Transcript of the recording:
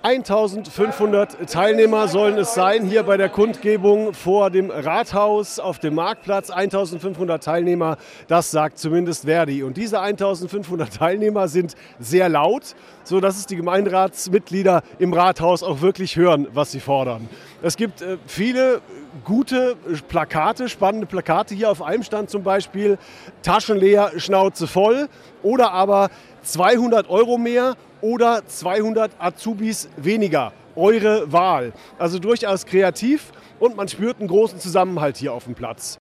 1500 Teilnehmer sollen es sein, hier bei der Kundgebung vor dem Rathaus auf dem Marktplatz. 1500 Teilnehmer, das sagt zumindest Verdi. Und diese 1500 Teilnehmer sind sehr laut, sodass es die Gemeinderatsmitglieder im Rathaus auch wirklich hören, was sie fordern. Es gibt viele gute Plakate, spannende Plakate. Hier auf einem Stand zum Beispiel: Taschen leer, Schnauze voll, oder aber 200 Euro mehr oder 200 Azubis weniger. Eure Wahl. Also durchaus kreativ, und man spürt einen großen Zusammenhalt hier auf dem Platz.